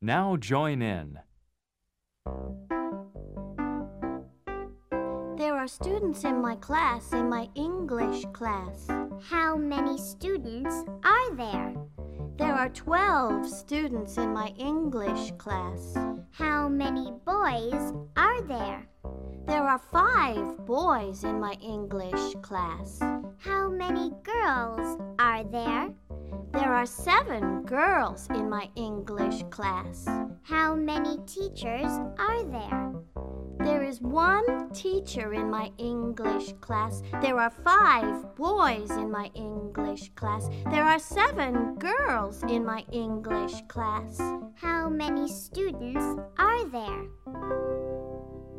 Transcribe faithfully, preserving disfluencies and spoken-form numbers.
Now join in. There are students in my class, in my English class. How many students are there? There are twelve students in my English class. How many boys are there? There are five boys in my English class. How many girls are there? There are seven girls in my English class. How many teachers are there? There is one teacher in my English class. There are five boys in my English class. There are seven girls in my English class. How many students are there?